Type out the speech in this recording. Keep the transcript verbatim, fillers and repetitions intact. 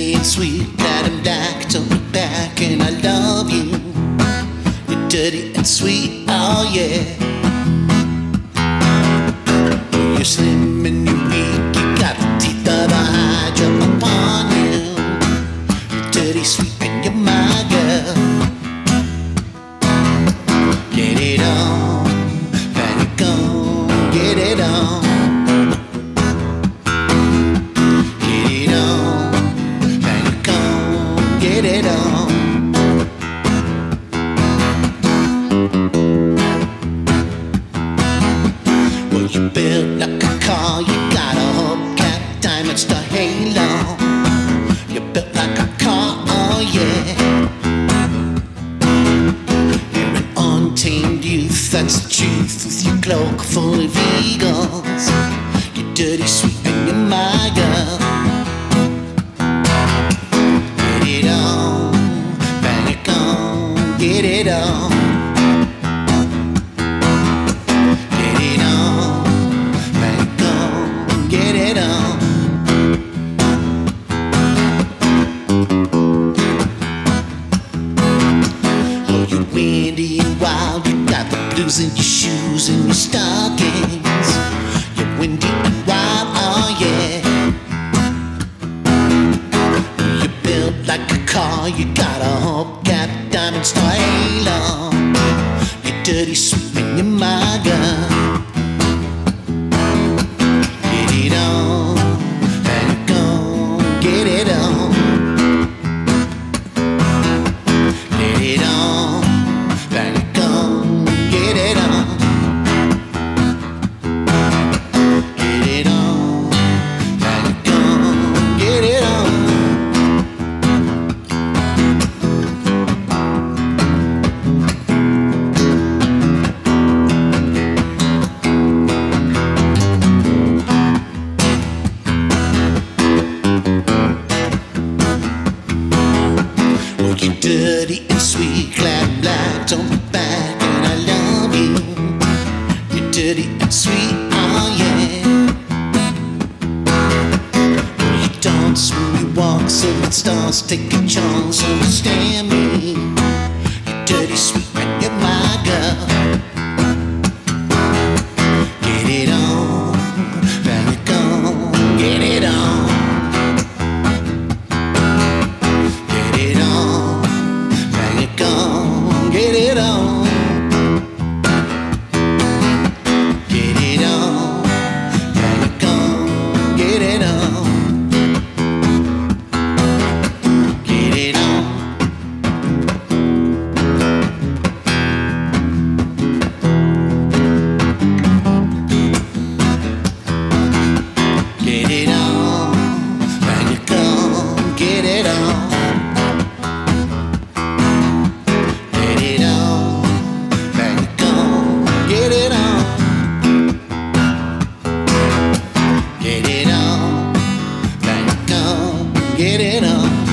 dirty and sweet, glad I'm back, don't look back, and I love you. You're dirty and sweet, oh yeah. You're slim and you're weak, you got the teeth of a hydra upon you. You're dirty, sweet, and you're my girl. Get it on, panic on, get it on. Get it on. Well, you built like a car, you got a hubcap, diamonds to halo. You're built like a car, oh yeah. You're an untamed youth, that's the truth. With your cloak full of eagles, you're dirty, sweet, and you're my girl. Get it on. Get it on. Back on. Get it on. Oh, you're windy and wild. You got the blues in your shoes and your stockings. You're windy and wild, oh yeah. You're built like a car. You got a hubcap, diamonds to halo. You're dirty, sweet, and you're my girl. Get it on, back on, get it on. Get it on, back on, get it on. Get it on, back on, get it on. You're dirty and sweet, glad black, don't look back, and I love you. You're dirty and sweet, oh yeah. You dance when you walk, so it starts, take a chance, understand me. You're dirty, sweet, and you're my girl. Get it on, back on, get it on. Get it on. Get it on. Back on. Get it on. Get it on. Get it on. Back on. Get it on. Get it on. Get it on. Back on. Get it on.